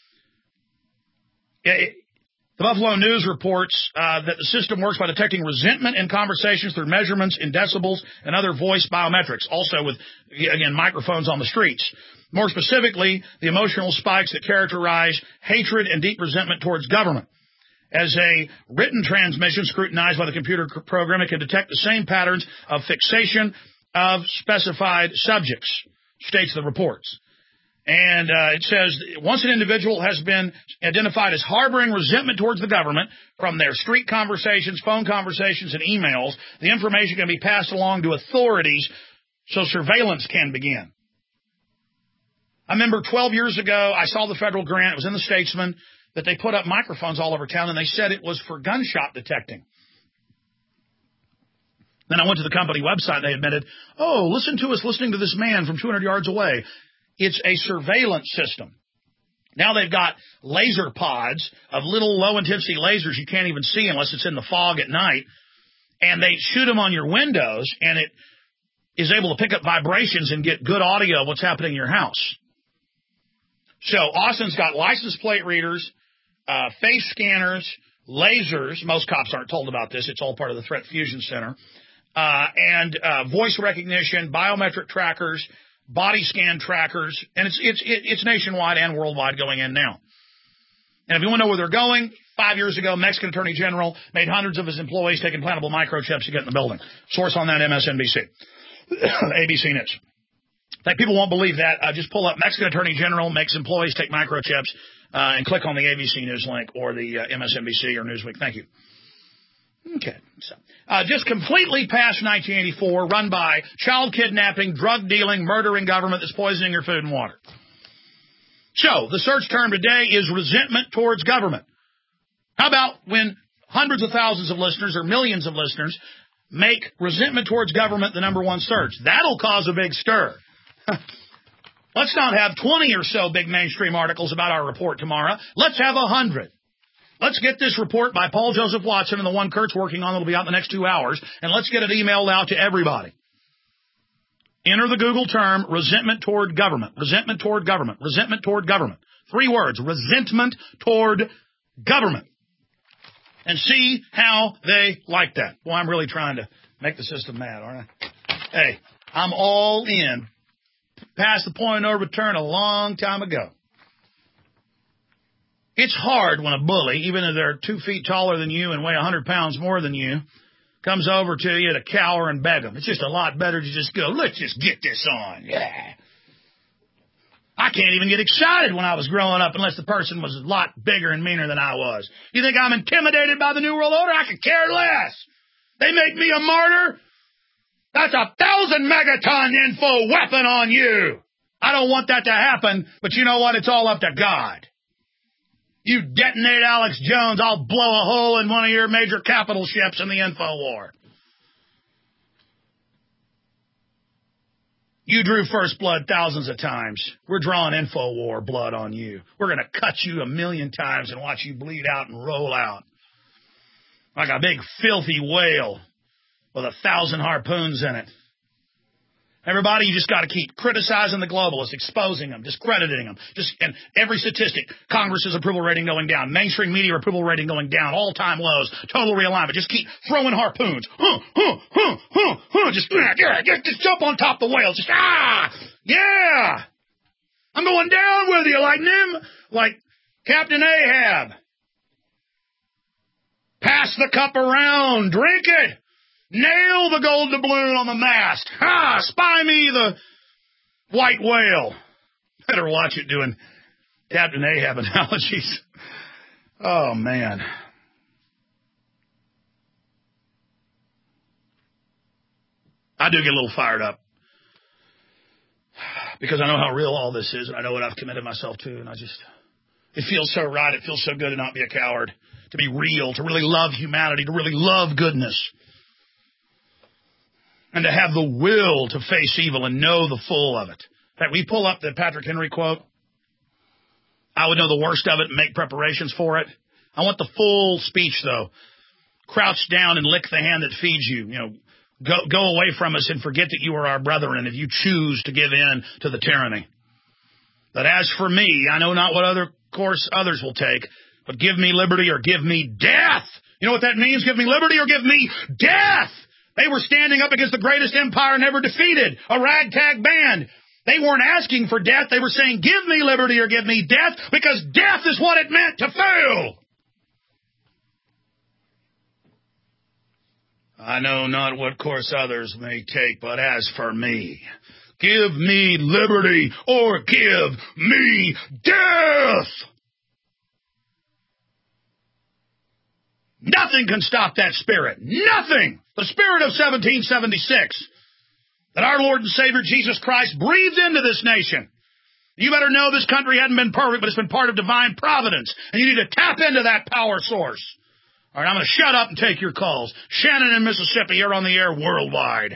It, The Buffalo News reports uh, that the system works by detecting resentment in conversations through measurements in decibels and other voice biometrics, also with, again, microphones on the streets. More specifically, the emotional spikes that characterize hatred and deep resentment towards government. As a written transmission scrutinized by the computer program, it can detect the same patterns of fixation of specified subjects, states the reports. And uh, it says, once an individual has been identified as harboring resentment towards the government from their street conversations, phone conversations, and emails, the information can be passed along to authorities so surveillance can begin. I remember twelve years ago, I saw the federal grant. It was in the Statesman that they put up microphones all over town, and they said it was for gunshot detecting. Then I went to the company website, and they admitted, oh, listen to us listening to this man from two hundred yards away. It's a surveillance system. Now they've got laser pods of little low-intensity lasers you can't even see unless it's in the fog at night, and they shoot them on your windows, and it is able to pick up vibrations and get good audio of what's happening in your house. So Austin's got license plate readers, uh, face scanners, lasers. Most cops aren't told about this. It's all part of the Threat Fusion Center. Uh, and uh, voice recognition, biometric trackers, body scan trackers, and it's it's it's nationwide and worldwide going in now. And if you want to know where they're going, five years ago, Mexican Attorney General made hundreds of his employees take implantable microchips to get in the building. Source on that, M S N B C, A B C News. In fact, people won't believe that. Uh, just pull up Mexican Attorney General makes employees take microchips uh, and click on the A B C News link or the uh, M S N B C or Newsweek. Thank you. Okay, so uh, just completely past nineteen eighty-four, run by child kidnapping, drug dealing, murdering government that's poisoning your food and water. So the search term today is resentment towards government. How about when hundreds of thousands of listeners or millions of listeners make resentment towards government the number one search? That'll cause a big stir. Let's not have twenty or so big mainstream articles about our report tomorrow. Let's have a hundred. Let's get this report by Paul Joseph Watson and the one Kurt's working on that'll be out in the next two hours, and let's get it emailed out to everybody. Enter the Google term resentment toward government, resentment toward government, resentment toward government. Three words, resentment toward government. And see how they like that. Well, I'm really trying to make the system mad, aren't I? Hey, I'm all in. Past the point of no return a long time ago. It's hard when a bully, even if they're two feet taller than you and weigh one hundred pounds more than you, comes over to you to cower and beg them. It's just a lot better to just go, let's just get this on. Yeah. I can't even get excited when I was growing up unless the person was a lot bigger and meaner than I was. You think I'm intimidated by the New World Order? I could care less. They make me a martyr? That's a thousand megaton info weapon on you. I don't want that to happen, but you know what? It's all up to God. You detonate Alex Jones, I'll blow a hole in one of your major capital ships in the info war. You drew first blood thousands of times. We're drawing info war blood on you. We're going to cut you a million times and watch you bleed out and roll out like a big filthy whale with a thousand harpoons in it. Everybody, you just got to keep criticizing the globalists, exposing them, discrediting them. Just and every statistic, Congress's approval rating going down, mainstream media approval rating going down, all-time lows, total realignment. Just keep throwing harpoons. Huh, huh, huh, huh, huh. Just, yeah, just, just jump on top of the whales. Just, ah, yeah. I'm going down with you like Nim, like Captain Ahab. Pass the cup around. Drink it. Nail the gold doubloon on the mast. Ha! Spy me the white whale. Better watch it doing Captain Ahab analogies. Oh, man. I do get a little fired up because I know how real all this is, and I know what I've committed myself to, and I just, it feels so right. It feels so good to not be a coward, to be real, to really love humanity, to really love goodness. And to have the will to face evil and know the full of it. In fact, we pull up the Patrick Henry quote. I would know the worst of it and make preparations for it. I want the full speech, though. Crouch down and lick the hand that feeds you. You know, go, go away from us and forget that you are our brethren if you choose to give in to the tyranny. But as for me, I know not what other course others will take, but give me liberty or give me death. You know what that means? Give me liberty or give me death. They were standing up against the greatest empire never defeated, a ragtag band. They weren't asking for death. They were saying, give me liberty or give me death, because death is what it meant to fail. I know not what course others may take, but as for me, Give me liberty or give me death. Nothing can stop that spirit. Nothing. The spirit of seventeen seventy-six that our Lord and Savior Jesus Christ breathed into this nation. You better know this country hadn't been perfect, but it's been part of divine providence. And you need to tap into that power source. All right, I'm going to shut up and take your calls. Shannon in Mississippi, you're on the air worldwide.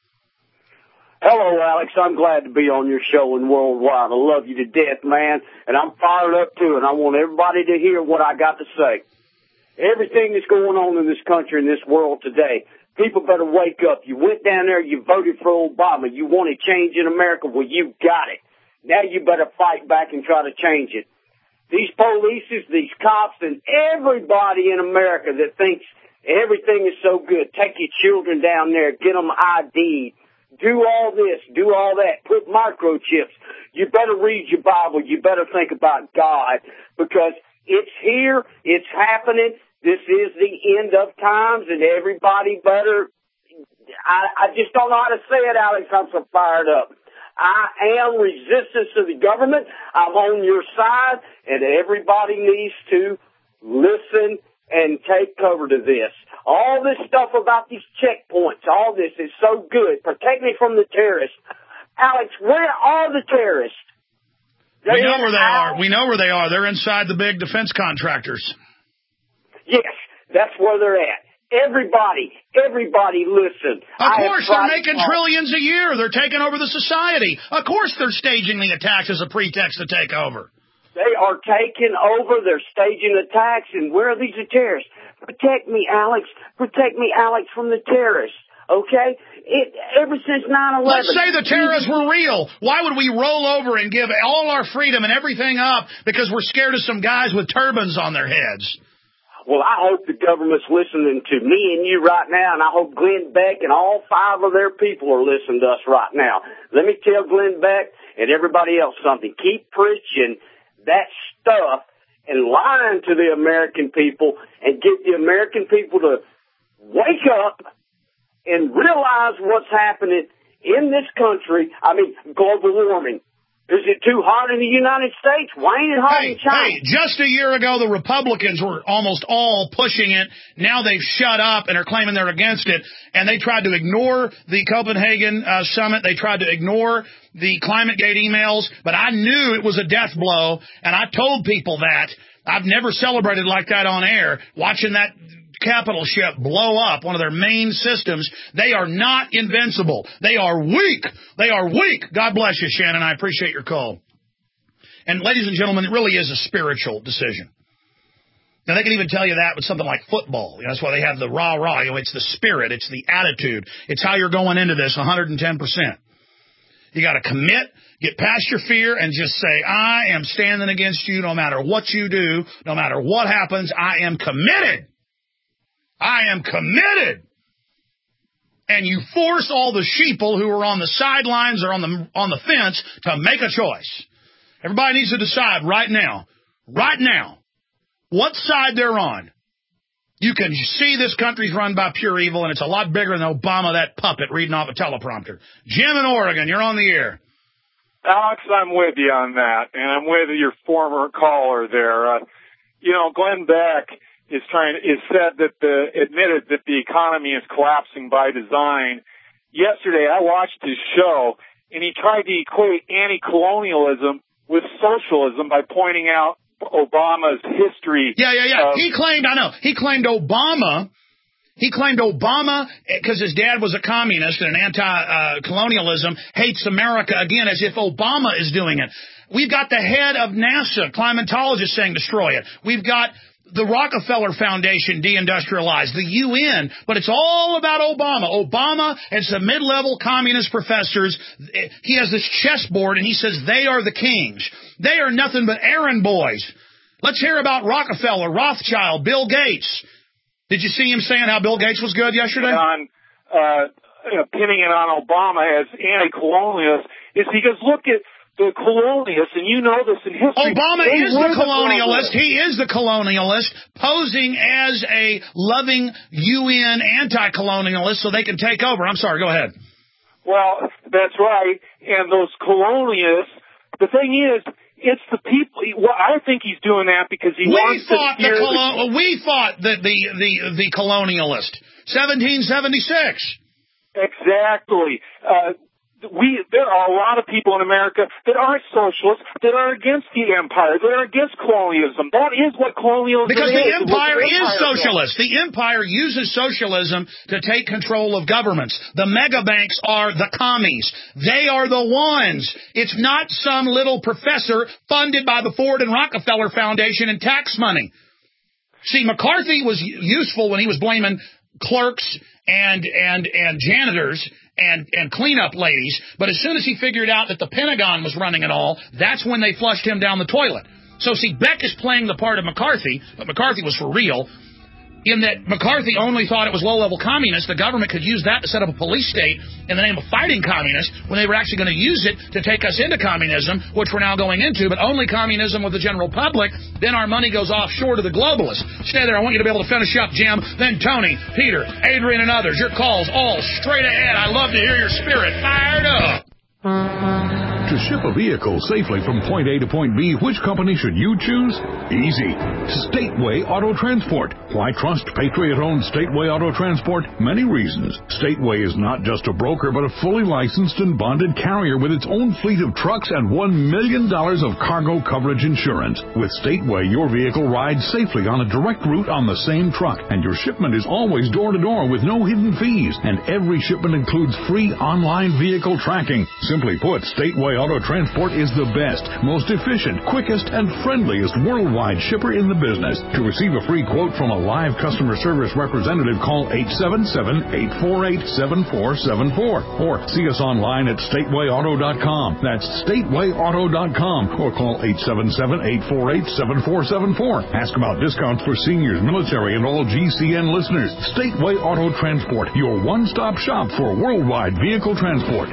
Hello, Alex. I'm glad to be on your show and worldwide. I love you to death, man. And I'm fired up, too, and I want everybody to hear what I got to say. Everything that's going on in this country and this world today, people better wake up. You went down there, you voted for Obama. You wanted change in America. Well, you got it. Now you better fight back and try to change it. These polices, these cops, and everybody in America that thinks everything is so good, take your children down there, get them I D'd, do all this, do all that, put microchips. You better read your Bible. You better think about God, because it's here, it's happening. This is the end of times, and everybody better, I, I just don't know how to say it, Alex. I'm so fired up. I am resistance to the government. I'm on your side, and everybody needs to listen and take cover to this. All this stuff about these checkpoints, all this is so good. Protect me from the terrorists. Alex, where are the terrorists? We know where they are. We know where they are. They're inside the big defense contractors. Yes, that's where they're at. Everybody, everybody listen. Of course, they're making trillions a year. They're taking over the society. Of course, they're staging the attacks as a pretext to take over. They are taking over. They're staging attacks. And where are these terrorists? Protect me, Alex. Protect me, Alex, from the terrorists. Okay? It, ever since nine eleven. Let's say the terrorists were real. Why would we roll over and give all our freedom and everything up because we're scared of some guys with turbans on their heads? Well, I hope the government's listening to me and you right now, and I hope Glenn Beck and all five of their people are listening to us right now. Let me tell Glenn Beck and everybody else something. Keep preaching that stuff and lying to the American people and get the American people to wake up and realize what's happening in this country. I mean, global warming. Is it too hot in the United States? Why ain't it hot hey, in China? Hey, just a year ago, the Republicans were almost all pushing it. Now they've shut up and are claiming they're against it. And they tried to ignore the Copenhagen uh, summit. They tried to ignore the ClimateGate emails. But I knew it was a death blow, and I told people that. I've never celebrated like that on air, watching that capital ship blow up, one of their main systems. They are not invincible. They are weak. They are weak. God bless you, Shannon. I appreciate your call. And ladies and gentlemen, it really is a spiritual decision. Now, they can even tell you that with something like football. You know, that's why they have the rah-rah. You know, it's the spirit. It's the attitude. It's how you're going into this one hundred ten percent. You got to commit, get past your fear, and just say, I am standing against you no matter what you do, no matter what happens. I am committed. I am committed. And you force all the sheeple who are on the sidelines or on the on the fence to make a choice. Everybody needs to decide right now, right now, what side they're on. You can see this country's run by pure evil, and it's a lot bigger than Obama, that puppet reading off a teleprompter. Jim in Oregon, you're on the air. Alex, I'm with you on that, and I'm with your former caller there. Uh, you know, Glenn Beck is trying is said that the admitted that the economy is collapsing by design. Yesterday, I watched his show, and he tried to equate anti-colonialism with socialism by pointing out Obama's history. Yeah, yeah, yeah. Of, he claimed, I know, he claimed Obama, he claimed Obama, because his dad was a communist and an anti-colonialism, hates America again, as if Obama is doing it. We've got the head of NASA, climatologist, saying destroy it. We've got the Rockefeller Foundation deindustrialized, the U N, but it's all about Obama. Obama and some mid-level communist professors, he has this chessboard, and he says they are the kings. They are nothing but errand boys. Let's hear about Rockefeller, Rothschild, Bill Gates. Did you see him saying how Bill Gates was good yesterday? On uh, pinning it on Obama as anti-colonialist is because look at the colonialists, and you know this in history. Obama is the colonialist. He is the colonialist, posing as a loving U N anti-colonialist so they can take over. I'm sorry, go ahead. Well, that's right. And those colonialists, the thing is, it's the people. Well, I think he's doing that because he we wants fought to the steer colo- We fought the, the, the, the colonialist. seventeen seventy-six. Exactly. Uh, we there are a lot of people in America that aren't socialists, that are against the empire, that are against colonialism. That is what colonialism because is. Because the empire the is empire socialist. does. The empire uses socialism to take control of governments. The mega banks are the commies. They are the ones. It's not some little professor funded by the Ford and Rockefeller Foundation and tax money. See, McCarthy was useful when he was blaming clerks and and and janitors and and cleanup ladies, but as soon as he figured out that the Pentagon was running it all, that's when they flushed him down the toilet. So see, Beck is playing the part of McCarthy, but McCarthy was for real, in that McCarthy only thought it was low-level communists. The government could use that to set up a police state in the name of fighting communists when they were actually going to use it to take us into communism, which we're now going into, but only communism with the general public. Then our money goes offshore to the globalists. Stay there. I want you to be able to finish up, Jim. Then Tony, Peter, Adrian, and others. Your calls all straight ahead. I love to hear your spirit fired up. To ship a vehicle safely from point A to point B, which company should you choose? Easy. Stateway Auto Transport. Why trust Patriot-owned Stateway Auto Transport? Many reasons. Stateway is not just a broker, but a fully licensed and bonded carrier with its own fleet of trucks and one million dollars of cargo coverage insurance. With Stateway, your vehicle rides safely on a direct route on the same truck, and your shipment is always door-to-door with no hidden fees, and every shipment includes free online vehicle tracking. Simply put, Stateway Auto Transport is the best, most efficient, quickest, and friendliest worldwide shipper in the business. To receive a free quote from a live customer service representative, call eight seven seven, eight four eight, seven four seven four or see us online at stateway auto dot com. That's stateway auto dot com or call eight seven seven, eight four eight, seven four seven four. Ask about discounts for seniors, military, and all G C N listeners. Stateway Auto Transport, your one-stop shop for worldwide vehicle transport.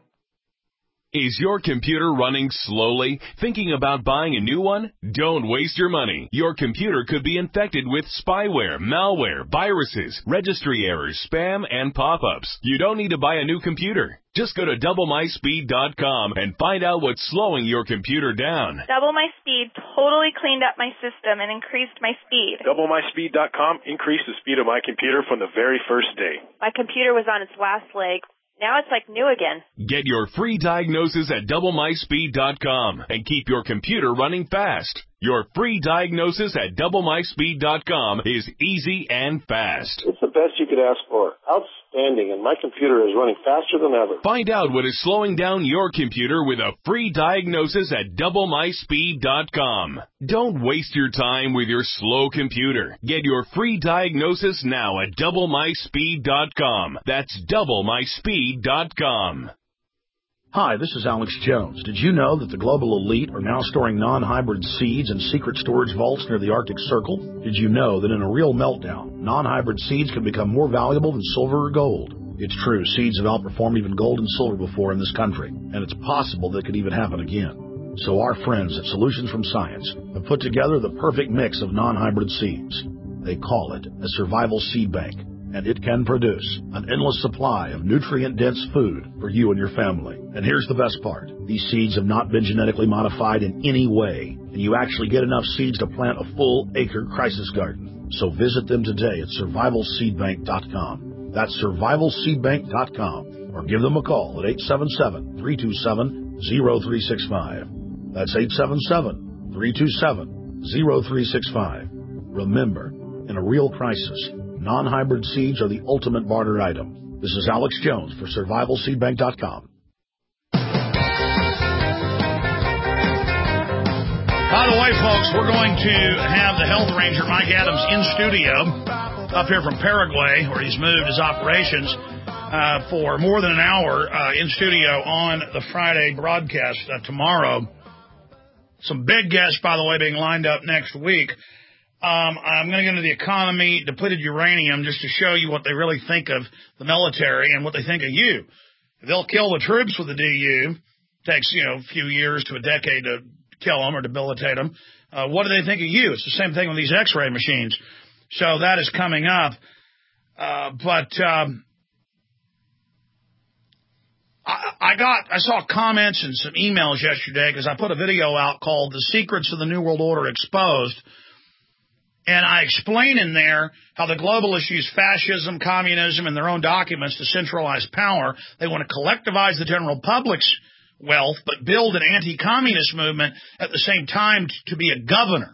Is your computer running slowly? Thinking about buying a new one? Don't waste your money. Your computer could be infected with spyware, malware, viruses, registry errors, spam, and pop-ups. You don't need to buy a new computer. Just go to double my speed dot com and find out what's slowing your computer down. Double My Speed totally cleaned up my system and increased my speed. double my speed dot com increased the speed of my computer from the very first day. My computer was on its last leg. Now it's like new again. Get your free diagnosis at double my speed dot com and keep your computer running fast. Your free diagnosis at double my speed dot com is easy and fast. It's the best you could ask for. Outstanding, and my computer is running faster than ever. Find out what is slowing down your computer with a free diagnosis at double my speed dot com. Don't waste your time with your slow computer. Get your free diagnosis now at double my speed dot com. That's double my speed dot com. Hi, this is Alex Jones. Did you know that the global elite are now storing non-hybrid seeds in secret storage vaults near the Arctic Circle? Did you know that in a real meltdown, non-hybrid seeds can become more valuable than silver or gold? It's true, seeds have outperformed even gold and silver before in this country, and it's possible that could even happen again. So our friends at Solutions from Science have put together the perfect mix of non-hybrid seeds. They call it a survival seed bank, and it can produce an endless supply of nutrient-dense food for you and your family. And here's the best part. These seeds have not been genetically modified in any way, and you actually get enough seeds to plant a full acre crisis garden. So visit them today at survival seed bank dot com. That's survival seed bank dot com. Or give them a call at eight seven seven, three two seven, zero three six five. That's eight seven seven, three two seven, zero three six five. Remember, in a real crisis, non-hybrid seeds are the ultimate barter item. This is Alex Jones for survival seed bank dot com. By the way, folks, we're going to have the health ranger, Mike Adams, in studio up here from Paraguay, where he's moved his operations uh, for more than an hour uh, in studio on the Friday broadcast uh, tomorrow. Some big guests, by the way, being lined up next week. Um, I'm going to get into the economy, depleted uranium, just to show you what they really think of the military and what they think of you. They'll kill the troops with the D U. Takes, you know, a few years to a decade to kill them or debilitate them. Uh, what do they think of you? It's the same thing with these X-ray machines. So that is coming up. Uh, but um, I got, I saw comments and some emails yesterday because I put a video out called The Secrets of the New World Order Exposed. And I explain in there how the globalists use fascism, communism, and their own documents to centralize power. They want to collectivize the general public's wealth, but build an anti-communist movement at the same time t- to be a governor,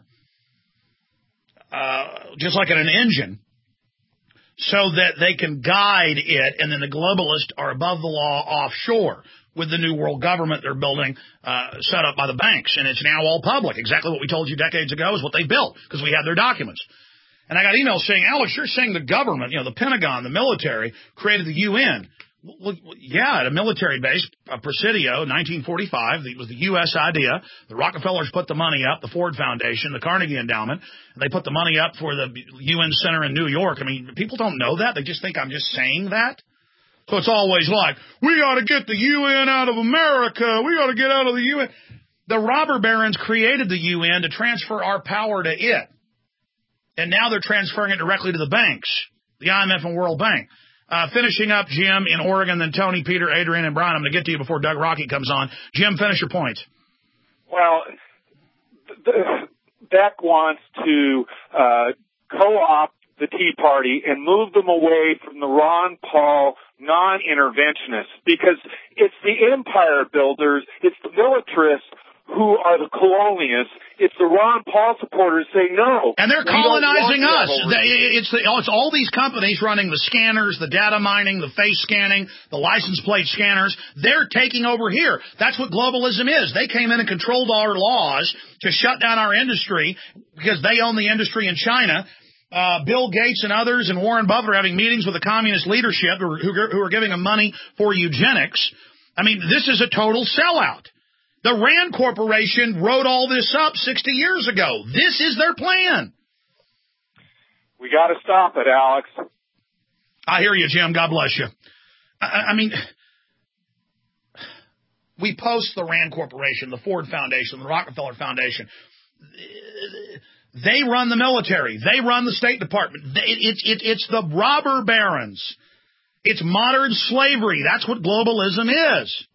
uh, just like in an engine, so that they can guide it, and then the globalists are above the law offshore with the new world government they're building, uh, set up by the banks. And it's now all public. Exactly what we told you decades ago is what they built, because we had their documents. And I got emails saying, Alex, you're saying the government, you know, the Pentagon, the military, created the U N. Well, yeah, at a military base, uh, Presidio, nineteen forty-five, it was the U S idea. The Rockefellers put the money up, the Ford Foundation, the Carnegie Endowment, and they put the money up for the U N Center in New York. I mean, people don't know that. They just think I'm just saying that. So it's always like, we got to get the U N out of America. We got to get out of the U N. The robber barons created the U N to transfer our power to it. And now they're transferring it directly to the banks, the I M F and World Bank. Uh, finishing up, Jim, in Oregon, then Tony, Peter, Adrian, and Brian. I'm going to get to you before Doug Rocky comes on. Jim, finish your points. Well, the, Beck wants to uh, co-opt the Tea Party and move them away from the Ron Paul non-interventionists, because it's the empire builders, it's the militarists who are the colonialists. It's the Ron Paul supporters saying no. And they're colonizing us. They, it's, the, it's all these companies running the scanners, the data mining, the face scanning, the license plate scanners. They're taking over here. That's what globalism is. They came in and controlled our laws to shut down our industry because they own the industry in China. Uh, Bill Gates and others and Warren Buffett are having meetings with the communist leadership who, who, who are giving them money for eugenics. I mean, this is a total sellout. The Rand Corporation wrote all this up sixty years ago. This is their plan. We got to stop it, Alex. I hear you, Jim. God bless you. I, I mean, we post the Rand Corporation, the Ford Foundation, the Rockefeller Foundation. They run the military. They run the State Department. It's it, it, it's the robber barons. It's modern slavery. That's what globalism is.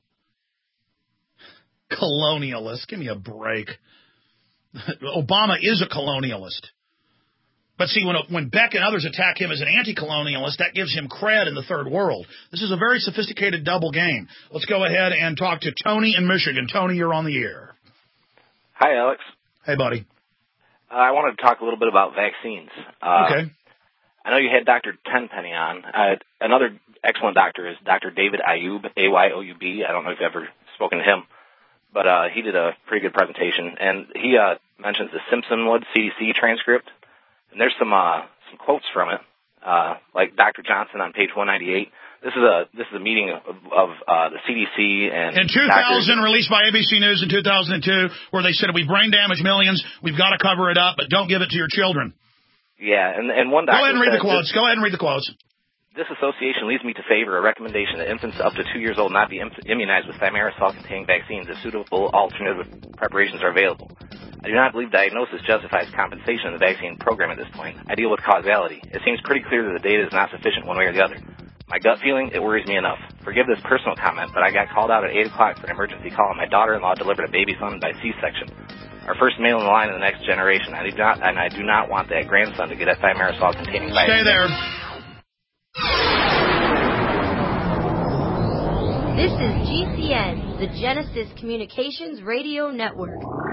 Colonialist. Give me a break. Obama is a colonialist. But see, when when Beck and others attack him as an anti-colonialist, that gives him cred in the third world. This is a very sophisticated double game. Let's go ahead and talk to Tony in Michigan. Tony, you're on the air. Hi, Alex. Hey, buddy. Uh, I wanted to talk a little bit about vaccines. Uh, okay. I know you had Doctor Tenpenny on. Uh, another excellent doctor is Doctor David Ayub, A Y O U B. I don't know if you've ever spoken to him. But uh, he did a pretty good presentation, and he uh, mentions the Simpsonwood C D C transcript, and there's some uh, some quotes from it, uh, like Doctor Johnson on page one ninety-eight. This is a this is a meeting of, of uh, the C D C and in two thousand, doctors. Released by A B C News in two thousand two, where they said we brain damage millions, we've got to cover it up, but don't give it to your children. Yeah, and and one doctor go ahead and read the quotes. This, go ahead and read the quotes. This association leads me to favor a recommendation that infants up to two years old not be immunized with thimerosal-containing vaccines if suitable alternative preparations are available. I do not believe diagnosis justifies compensation in the vaccine program at this point. I deal with causality. It seems pretty clear that the data is not sufficient one way or the other. My gut feeling, it worries me enough. Forgive this personal comment, but I got called out at eight o'clock for an emergency call, and my daughter-in-law delivered a baby son by C-section. Our first male in the line of the next generation. I do not, and I do not want that grandson to get a thimerosal-containing vaccine. Stay there. This is G C N, the Genesis Communications Radio Network.